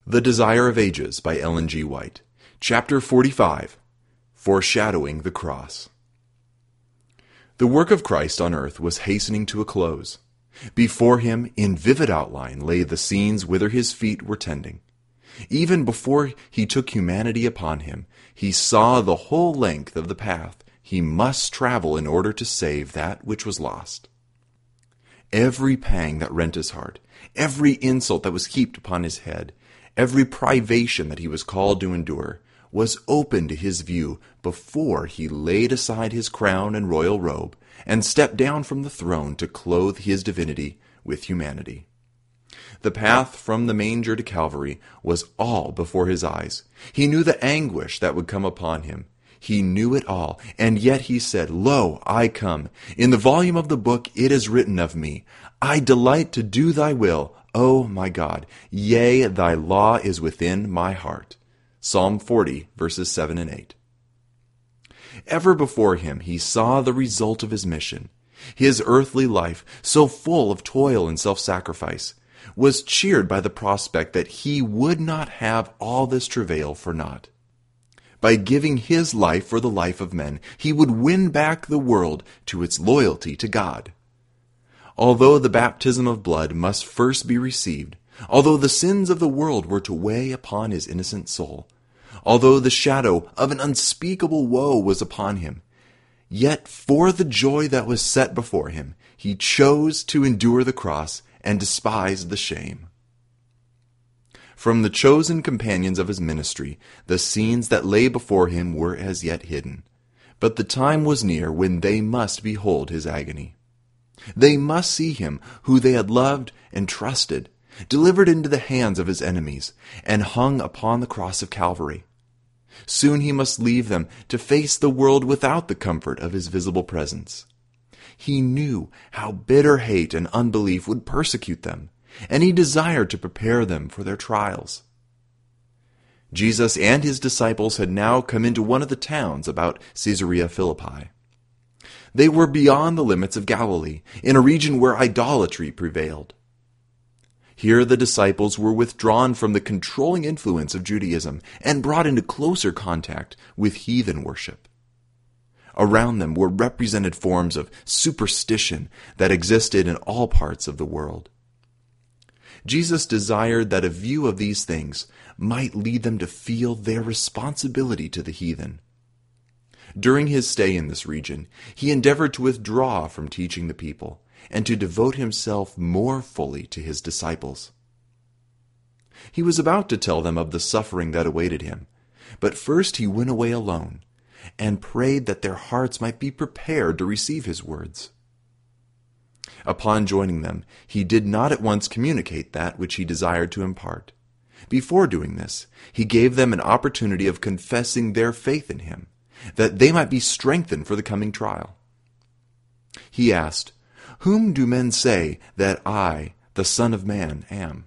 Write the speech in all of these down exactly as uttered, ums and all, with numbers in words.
The Desire of Ages by Ellen G. White. Chapter forty-five. Foreshadowing the Cross. The work of Christ on earth was hastening to a close. Before him, in vivid outline, lay the scenes whither his feet were tending. Even before he took humanity upon him, he saw the whole length of the path he must travel in order to save that which was lost. Every pang that rent his heart, every insult that was heaped upon his head, every privation that he was called to endure, was open to his view before he laid aside his crown and royal robe and stepped down from the throne to clothe his divinity with humanity. The path from the manger to Calvary was all before his eyes. He knew the anguish that would come upon him. He knew it all, and yet he said, "Lo, I come. In the volume of the book it is written of me, I delight to do thy will, O my God. Yea, thy law is within my heart." Psalm forty, verses seven and eight. Ever before him he saw the result of his mission. His earthly life, so full of toil and self-sacrifice, was cheered by the prospect that he would not have all this travail for naught. By giving his life for the life of men, he would win back the world to its loyalty to God. Although the baptism of blood must first be received, although the sins of the world were to weigh upon his innocent soul, although the shadow of an unspeakable woe was upon him, yet for the joy that was set before him, he chose to endure the cross and despised the shame. From the chosen companions of his ministry, the scenes that lay before him were as yet hidden, but the time was near when they must behold his agony. They must see him who they had loved and trusted, delivered into the hands of his enemies, and hung upon the cross of Calvary. Soon he must leave them to face the world without the comfort of his visible presence. He knew how bitter hate and unbelief would persecute them, and he desired to prepare them for their trials. Jesus and his disciples had now come into one of the towns about Caesarea Philippi. They were beyond the limits of Galilee, in a region where idolatry prevailed. Here the disciples were withdrawn from the controlling influence of Judaism and brought into closer contact with heathen worship. Around them were represented forms of superstition that existed in all parts of the world. Jesus desired that a view of these things might lead them to feel their responsibility to the heathen. During his stay in this region, he endeavored to withdraw from teaching the people and to devote himself more fully to his disciples. He was about to tell them of the suffering that awaited him, but first he went away alone and prayed that their hearts might be prepared to receive his words. Upon joining them, he did not at once communicate that which he desired to impart. Before doing this, he gave them an opportunity of confessing their faith in him, that they might be strengthened for the coming trial. He asked, "Whom do men say that I, the Son of Man, am?"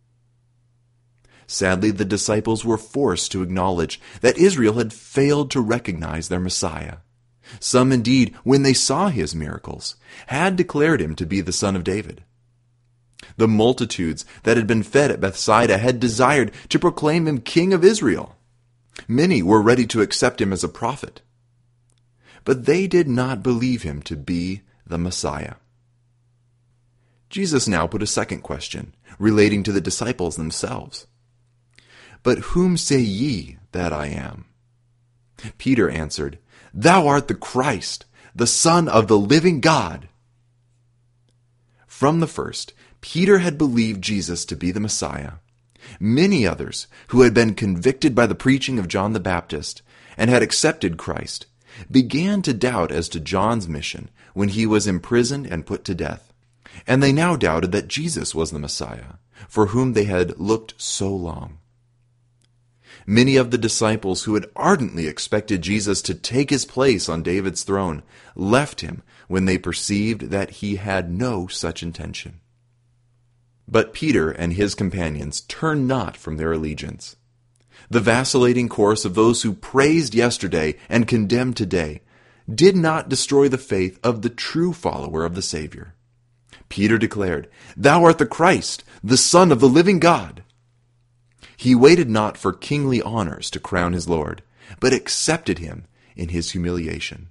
Sadly, the disciples were forced to acknowledge that Israel had failed to recognize their Messiah. Some, indeed, when they saw his miracles, had declared him to be the Son of David. The multitudes that had been fed at Bethsaida had desired to proclaim him King of Israel. Many were ready to accept him as a prophet. But they did not believe him to be the Messiah. Jesus now put a second question, relating to the disciples themselves. "But whom say ye that I am?" Peter answered, "Thou art the Christ, the Son of the living God." From the first, Peter had believed Jesus to be the Messiah. Many others, who had been convicted by the preaching of John the Baptist and had accepted Christ, began to doubt as to John's mission when he was imprisoned and put to death. And they now doubted that Jesus was the Messiah, for whom they had looked so long. Many of the disciples who had ardently expected Jesus to take his place on David's throne left him when they perceived that he had no such intention. But Peter and his companions turned not from their allegiance. The vacillating course of those who praised yesterday and condemned today did not destroy the faith of the true follower of the Savior. Peter declared, "Thou art the Christ, the Son of the living God." He waited not for kingly honors to crown his Lord, but accepted him in his humiliation.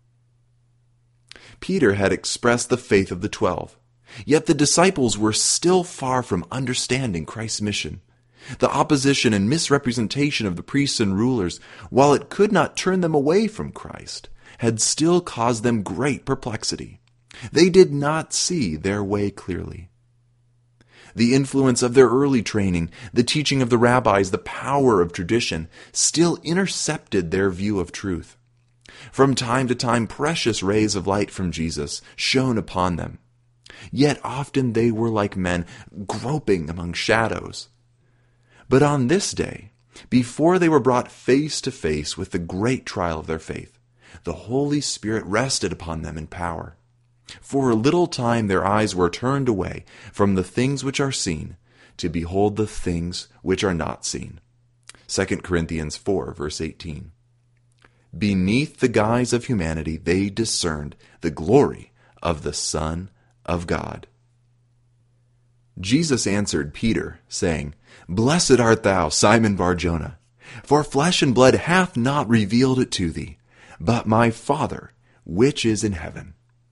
Peter had expressed the faith of the twelve, yet the disciples were still far from understanding Christ's mission. The opposition and misrepresentation of the priests and rulers, while it could not turn them away from Christ, had still caused them great perplexity. They did not see their way clearly. The influence of their early training, the teaching of the rabbis, the power of tradition, still intercepted their view of truth. From time to time, precious rays of light from Jesus shone upon them. Yet often they were like men groping among shadows. But on this day, before they were brought face to face with the great trial of their faith, the Holy Spirit rested upon them in power. For a little time their eyes were turned away from the things which are seen, to behold the things which are not seen. Second Corinthians four, verse eighteen. Beneath the guise of humanity they discerned the glory of the Son of God. Jesus answered Peter, saying, Blessed art thou, Simon Bar-Jonah, for flesh and blood hath not revealed it to thee, but my Father which is in heaven.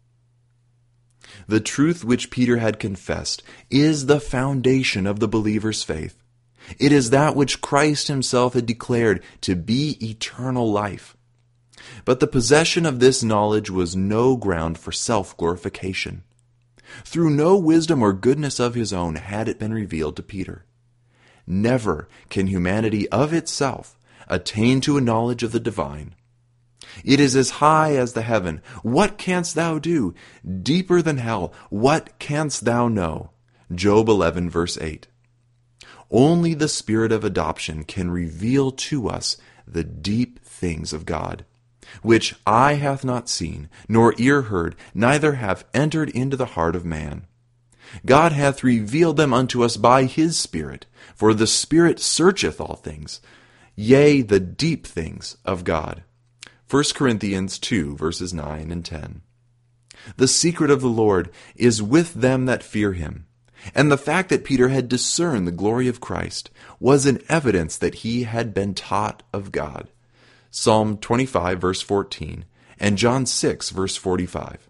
The truth which Peter had confessed is the foundation of the believer's faith. It is that which Christ himself had declared to be eternal life. But the possession of this knowledge was no ground for self-glorification. Through no wisdom or goodness of his own had it been revealed to Peter. Never can humanity of itself attain to a knowledge of the divine. It is as high as the heaven. What canst thou do? Deeper than hell. What canst thou know? Job eleven, verse eight. Only the Spirit of adoption can reveal to us the deep things of God, which eye hath not seen, nor ear heard, neither have entered into the heart of man. God hath revealed them unto us by his Spirit, for the Spirit searcheth all things, yea, the deep things of God. First Corinthians two, verses nine and ten. The secret of the Lord is with them that fear him. And the fact that Peter had discerned the glory of Christ was an evidence that he had been taught of God. Psalm twenty-five, verse fourteen, and John six, verse forty-five.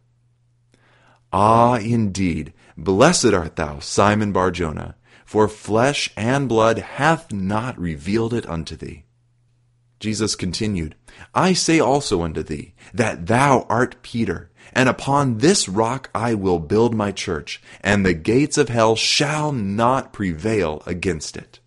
Ah, indeed, blessed art thou, Simon Bar-Jonah, for flesh and blood hath not revealed it unto thee. Jesus continued, I say also unto thee, that thou art Peter, and upon this rock I will build my church, and the gates of hell shall not prevail against it.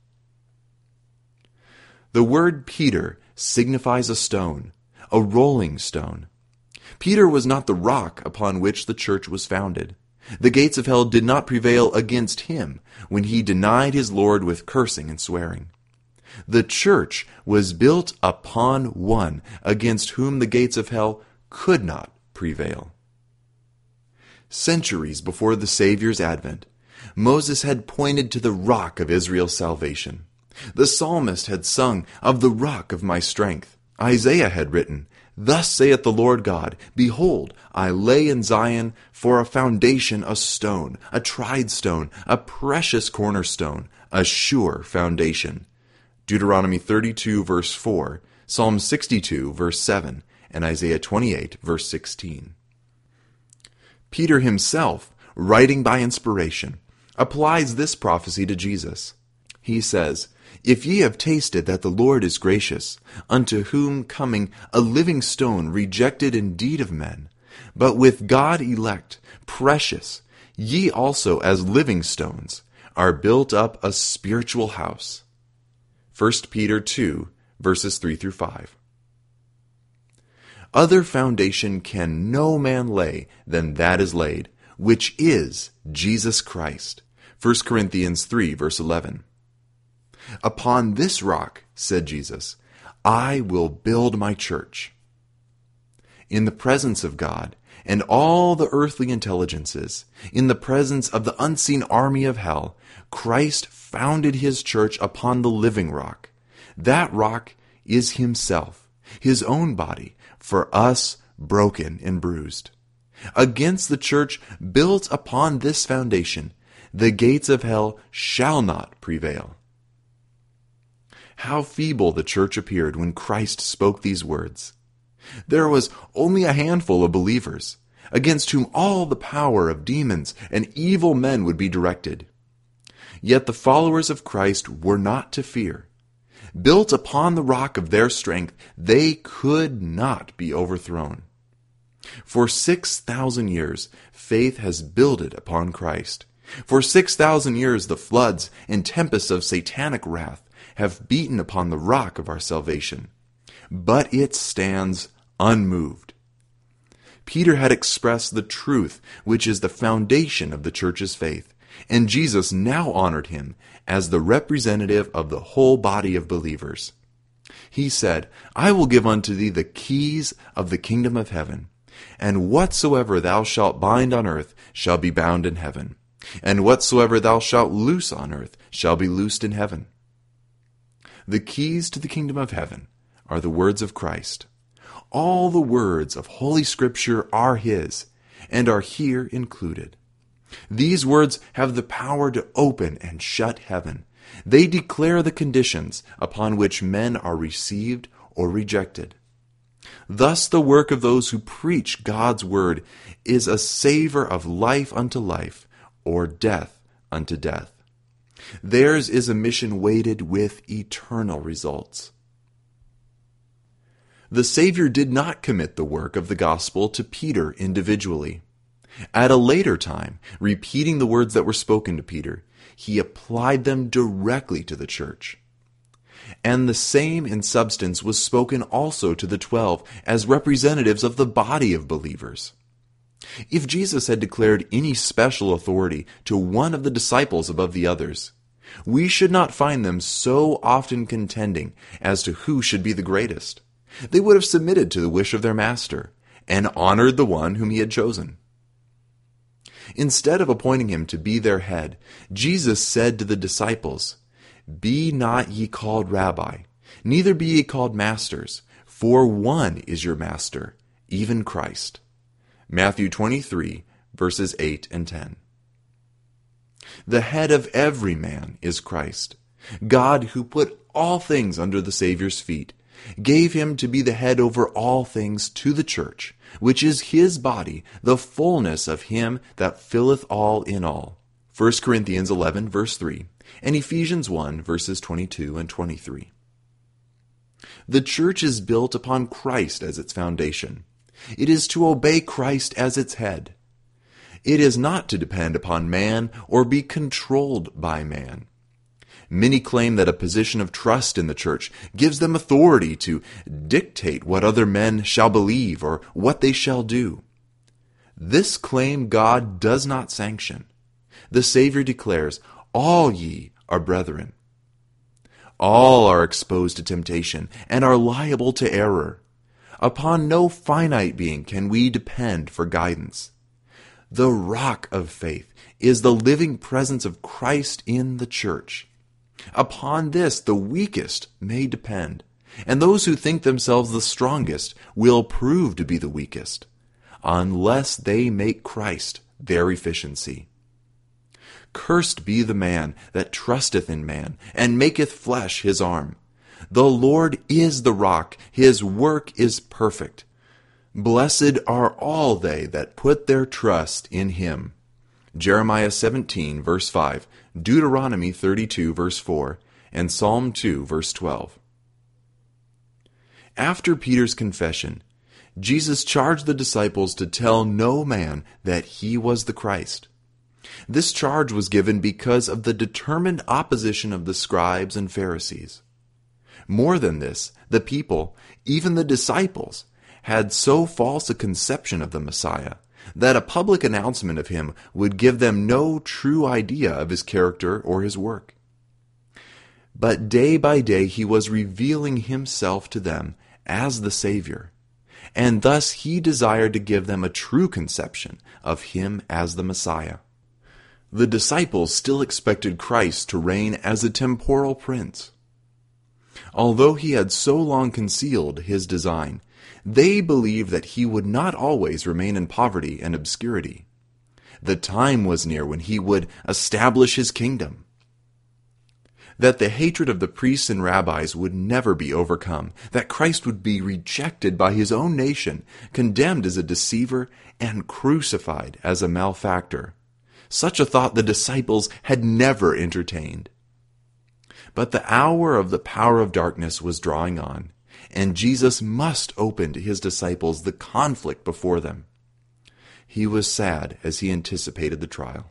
The word Peter signifies a stone, a rolling stone. Peter was not the rock upon which the church was founded. The gates of hell did not prevail against him when he denied his Lord with cursing and swearing. The church was built upon one against whom the gates of hell could not prevail. Centuries before the Savior's advent, Moses had pointed to the rock of Israel's salvation. The psalmist had sung of the rock of my strength. Isaiah had written, Thus saith the Lord God, Behold, I lay in Zion for a foundation a stone, a tried stone, a precious cornerstone, a sure foundation. Deuteronomy thirty-two, verse four, Psalm sixty-two, verse seven, and Isaiah twenty-eight, verse sixteen. Peter himself, writing by inspiration, applies this prophecy to Jesus. He says, If ye have tasted that the Lord is gracious, unto whom coming a living stone rejected indeed of men, but with God elect, precious, ye also as living stones are built up a spiritual house. First Peter two, verses three through five. Other foundation can no man lay than that is laid, which is Jesus Christ. First Corinthians three, verse eleven. Upon this rock, said Jesus, I will build my church. In the presence of God and all the earthly intelligences, in the presence of the unseen army of hell, Christ founded his church upon the living rock. That rock is himself, his own body, for us broken and bruised. Against the church built upon this foundation, the gates of hell shall not prevail. How feeble the church appeared when Christ spoke these words. There was only a handful of believers, against whom all the power of demons and evil men would be directed. Yet the followers of Christ were not to fear. Built upon the rock of their strength, they could not be overthrown. For six thousand years, faith has builded upon Christ. For six thousand years, the floods and tempests of satanic wrath have beaten upon the rock of our salvation. But it stands unmoved. Peter had expressed the truth, which is the foundation of the church's faith, and Jesus now honored him as the representative of the whole body of believers. He said, "I will give unto thee the keys of the kingdom of heaven, and whatsoever thou shalt bind on earth shall be bound in heaven, and whatsoever thou shalt loose on earth shall be loosed in heaven." The keys to the kingdom of heaven are the words of Christ. All the words of Holy Scripture are His, and are here included. These words have the power to open and shut heaven. They declare the conditions upon which men are received or rejected. Thus the work of those who preach God's word is a savor of life unto life, or death unto death. Theirs is a mission weighted with eternal results. The Savior did not commit the work of the gospel to Peter individually. At a later time, repeating the words that were spoken to Peter, he applied them directly to the church. And the same in substance was spoken also to the twelve as representatives of the body of believers. If Jesus had declared any special authority to one of the disciples above the others, we should not find them so often contending as to who should be the greatest. They would have submitted to the wish of their master and honored the one whom he had chosen. Instead of appointing him to be their head, Jesus said to the disciples, "Be not ye called Rabbi, neither be ye called masters, for one is your master, even Christ." Matthew twenty-three, verses eight and ten. The head of every man is Christ. God, who put all things under the Savior's feet, gave him to be the head over all things to the church, which is his body, the fullness of him that filleth all in all. First Corinthians eleven, verse three, and Ephesians one, verses twenty-two and twenty-three. The church is built upon Christ as its foundation. It is to obey Christ as its head. It is not to depend upon man or be controlled by man. Many claim that a position of trust in the church gives them authority to dictate what other men shall believe or what they shall do. This claim God does not sanction. The Savior declares, "All ye are brethren." All are exposed to temptation and are liable to error. Upon no finite being can we depend for guidance. The rock of faith is the living presence of Christ in the church. Upon this the weakest may depend, and those who think themselves the strongest will prove to be the weakest, unless they make Christ their efficiency. Cursed be the man that trusteth in man, and maketh flesh his arm. The Lord is the rock, his work is perfect. Blessed are all they that put their trust in him. Jeremiah seventeen, verse five, Deuteronomy thirty-two, verse four, and Psalm two, verse twelve. After Peter's confession, Jesus charged the disciples to tell no man that he was the Christ. This charge was given because of the determined opposition of the scribes and Pharisees. More than this, the people, even the disciples, had so false a conception of the Messiah that a public announcement of him would give them no true idea of his character or his work. But day by day he was revealing himself to them as the Savior, and thus he desired to give them a true conception of him as the Messiah. The disciples still expected Christ to reign as a temporal prince. Although he had so long concealed his design, they believed that he would not always remain in poverty and obscurity. The time was near when he would establish his kingdom. that the hatred of the priests and rabbis would never be overcome, that Christ would be rejected by his own nation, condemned as a deceiver, and crucified as a malefactor. Such a thought the disciples had never entertained. But the hour of the power of darkness was drawing on, and Jesus must open to his disciples the conflict before them. He was sad as he anticipated the trial.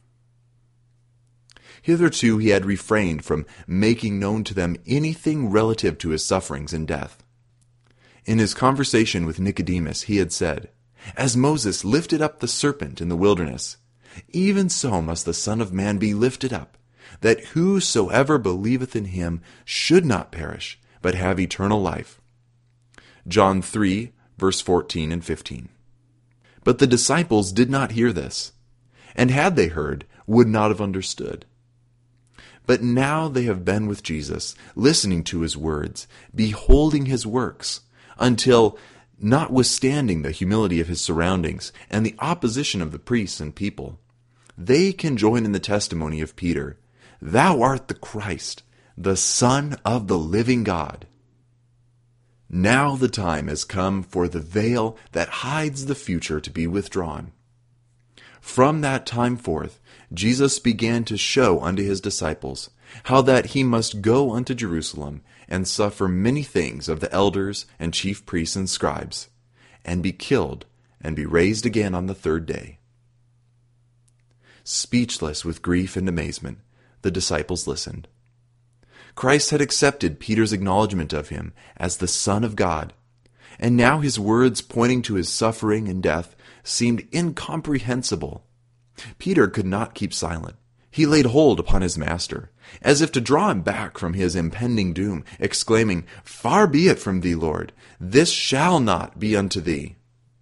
Hitherto he had refrained from making known to them anything relative to his sufferings and death. In his conversation with Nicodemus he had said, "As Moses lifted up the serpent in the wilderness, even so must the Son of Man be lifted up, that whosoever believeth in him should not perish, but have eternal life." John three, verse fourteen and fifteen. But the disciples did not hear this, and had they heard, would not have understood. But now they have been with Jesus, listening to his words, beholding his works, until, notwithstanding the humility of his surroundings and the opposition of the priests and people, they can join in the testimony of Peter, "Thou art the Christ, the Son of the living God." Now the time has come for the veil that hides the future to be withdrawn. From that time forth, Jesus began to show unto his disciples how that he must go unto Jerusalem and suffer many things of the elders and chief priests and scribes, and be killed and be raised again on the third day. Speechless with grief and amazement, the disciples listened. Christ had accepted Peter's acknowledgment of him as the Son of God, and now his words pointing to his suffering and death seemed incomprehensible. Peter could not keep silent. He laid hold upon his master, as if to draw him back from his impending doom, exclaiming, "Far be it from thee, Lord, this shall not be unto thee."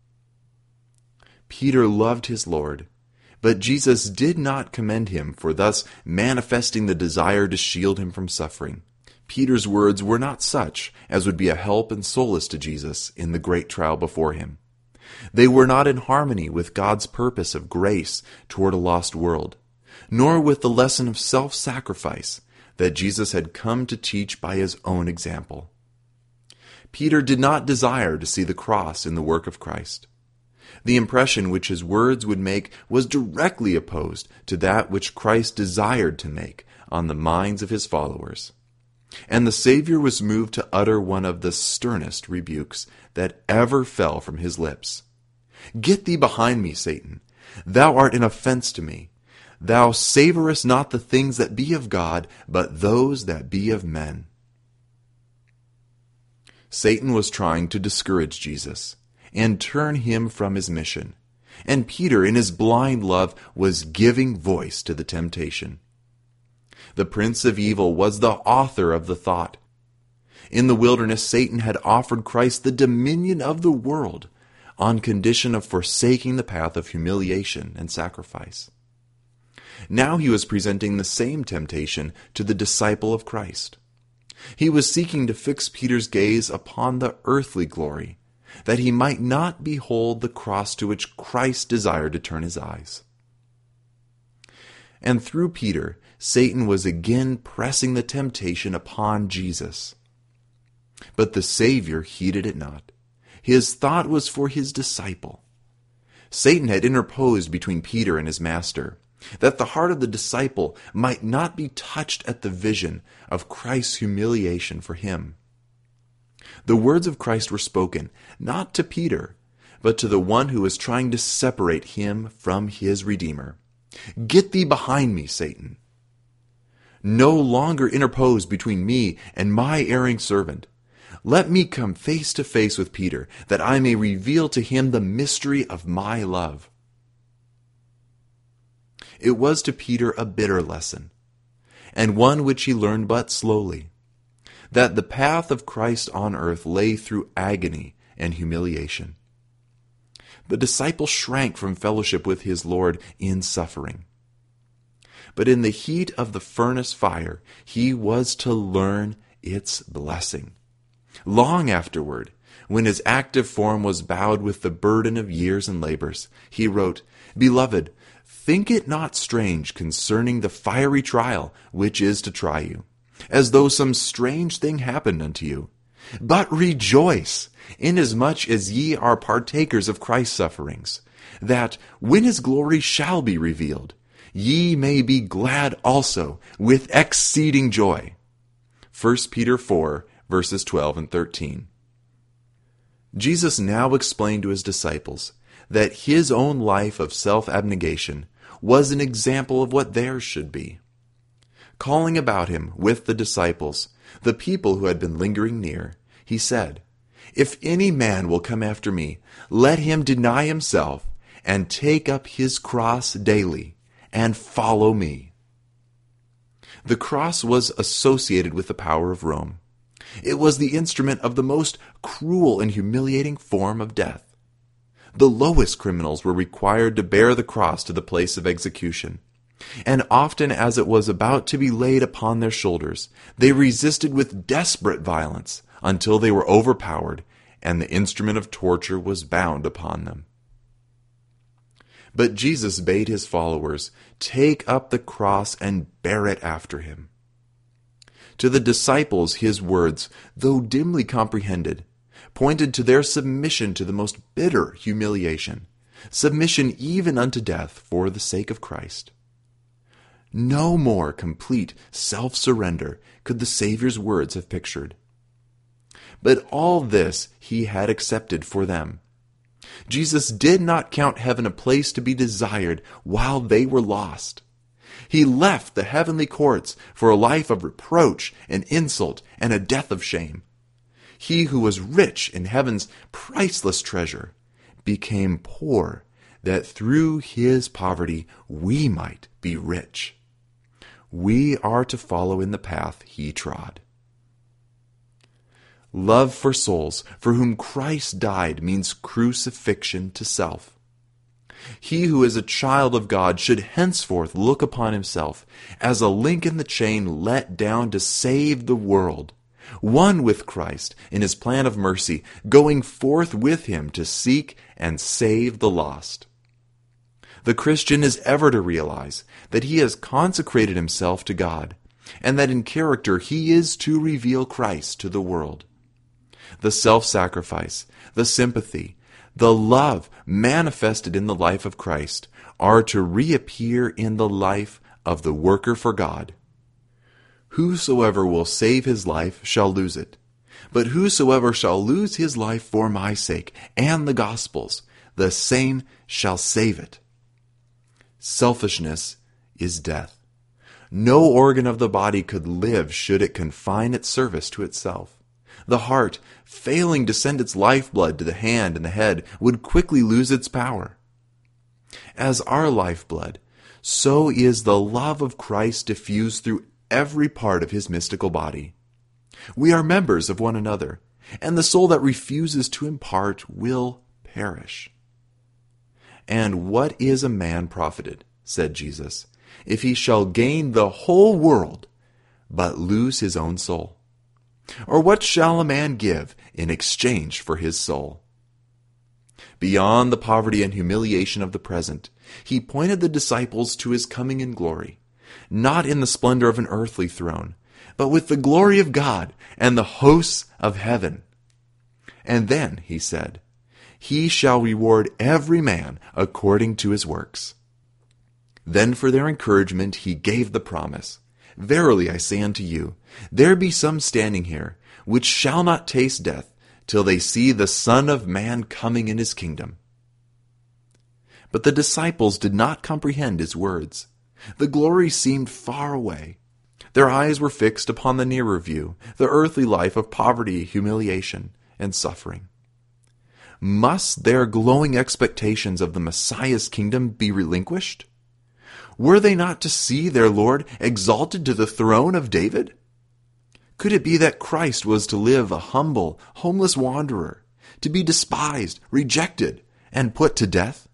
Peter loved his Lord, but Jesus did not commend him for thus manifesting the desire to shield him from suffering. Peter's words were not such as would be a help and solace to Jesus in the great trial before him. They were not in harmony with God's purpose of grace toward a lost world, nor with the lesson of self-sacrifice that Jesus had come to teach by his own example. Peter did not desire to see the cross in the work of Christ. The impression which his words would make was directly opposed to that which Christ desired to make on the minds of his followers. And the Savior was moved to utter one of the sternest rebukes that ever fell from his lips. "Get thee behind me, Satan. Thou art an offense to me. Thou savorest not the things that be of God, but those that be of men." Satan was trying to discourage Jesus and turn him from his mission, and Peter, in his blind love, was giving voice to the temptation. The prince of evil was the author of the thought. In the wilderness, Satan had offered Christ the dominion of the world on condition of forsaking the path of humiliation and sacrifice. Now he was presenting the same temptation to the disciple of Christ. He was seeking to fix Peter's gaze upon the earthly glory, that he might not behold the cross to which Christ desired to turn his eyes. And through Peter, Satan was again pressing the temptation upon Jesus. But the Savior heeded it not. His thought was for his disciple. Satan had interposed between Peter and his master, that the heart of the disciple might not be touched at the vision of Christ's humiliation for him. The words of Christ were spoken, not to Peter, but to the one who was trying to separate him from his Redeemer. "Get thee behind me, Satan. No longer interpose between me and my erring servant. Let me come face to face with Peter, that I may reveal to him the mystery of my love." It was to Peter a bitter lesson, and one which he learned but slowly, that the path of Christ on earth lay through agony and humiliation. The disciple shrank from fellowship with his Lord in suffering. But in the heat of the furnace fire, he was to learn its blessing. Long afterward, when his active form was bowed with the burden of years and labors, he wrote, "Beloved, think it not strange concerning the fiery trial which is to try you, as though some strange thing happened unto you. But rejoice, inasmuch as ye are partakers of Christ's sufferings, that, when his glory shall be revealed, ye may be glad also with exceeding joy. First Peter four, verses twelve and thirteen. Jesus now explained to his disciples that his own life of self-abnegation was an example of what theirs should be. Calling about him with the disciples, the people who had been lingering near, he said, If any man will come after me, let him deny himself and take up his cross daily and follow me. The cross was associated with the power of Rome. It was the instrument of the most cruel and humiliating form of death. The lowest criminals were required to bear the cross to the place of execution, and often as it was about to be laid upon their shoulders, they resisted with desperate violence until they were overpowered and the instrument of torture was bound upon them. But Jesus bade his followers take up the cross and bear it after him. To the disciples his words, though dimly comprehended, pointed to their submission to the most bitter humiliation, submission even unto death for the sake of Christ. No more complete self-surrender could the Savior's words have pictured. But all this he had accepted for them. Jesus did not count heaven a place to be desired while they were lost. He left the heavenly courts for a life of reproach and insult and a death of shame. He who was rich in heaven's priceless treasure became poor, that through his poverty we might be rich. We are to follow in the path he trod. Love for souls for whom Christ died means crucifixion to self. He who is a child of God should henceforth look upon himself as a link in the chain let down to save the world, one with Christ in his plan of mercy, going forth with him to seek and save the lost. The Christian is ever to realize that he has consecrated himself to God, and that in character he is to reveal Christ to the world. The self-sacrifice, the sympathy, the love manifested in the life of Christ are to reappear in the life of the worker for God. Whosoever will save his life shall lose it, but whosoever shall lose his life for my sake and the gospel's, the same shall save it. Selfishness is death. No organ of the body could live should it confine its service to itself. The heart, failing to send its lifeblood to the hand and the head, would quickly lose its power. As our lifeblood, so is the love of Christ diffused through every part of his mystical body. We are members of one another, and the soul that refuses to impart will perish. And what is a man profited, said Jesus, if he shall gain the whole world, but lose his own soul? Or what shall a man give in exchange for his soul? Beyond the poverty and humiliation of the present, he pointed the disciples to his coming in glory, not in the splendor of an earthly throne, but with the glory of God and the hosts of heaven. And then, he said, he shall reward every man according to his works. Then for their encouragement he gave the promise, Verily I say unto you, there be some standing here, which shall not taste death, till they see the Son of Man coming in his kingdom. But the disciples did not comprehend his words. The glory seemed far away. Their eyes were fixed upon the nearer view, the earthly life of poverty, humiliation, and suffering. Must their glowing expectations of the Messiah's kingdom be relinquished? Were they not to see their Lord exalted to the throne of David? Could it be that Christ was to live a humble, homeless wanderer, to be despised, rejected, and put to death?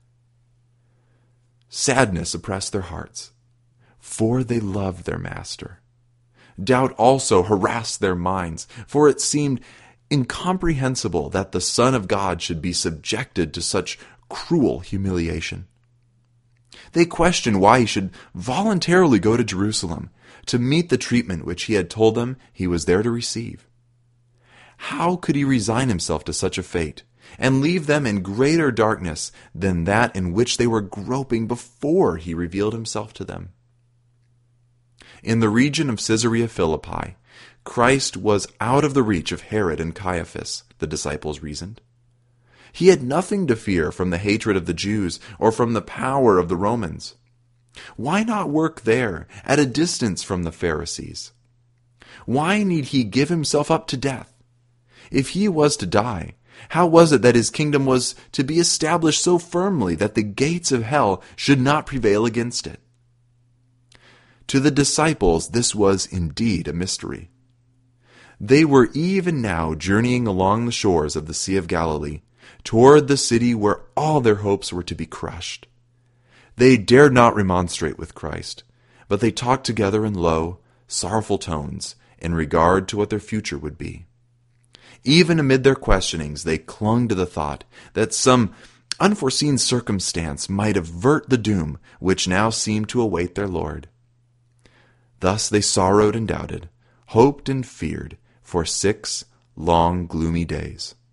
Sadness oppressed their hearts, for they loved their Master. Doubt also harassed their minds, for it seemed incomprehensible that the Son of God should be subjected to such cruel humiliation. They questioned why he should voluntarily go to Jerusalem, to meet the treatment which he had told them he was there to receive. How could he resign himself to such a fate, and leave them in greater darkness than that in which they were groping before he revealed himself to them? In the region of Caesarea Philippi, Christ was out of the reach of Herod and Caiaphas, the disciples reasoned. He had nothing to fear from the hatred of the Jews or from the power of the Romans. Why not work there, at a distance from the Pharisees? Why need he give himself up to death? If he was to die, how was it that his kingdom was to be established so firmly that the gates of hell should not prevail against it? To the disciples, this was indeed a mystery. They were even now journeying along the shores of the Sea of Galilee, toward the city where all their hopes were to be crushed. They dared not remonstrate with Christ, but they talked together in low, sorrowful tones in regard to what their future would be. Even amid their questionings, they clung to the thought that some unforeseen circumstance might avert the doom which now seemed to await their Lord. Thus they sorrowed and doubted, hoped and feared, for six long gloomy days.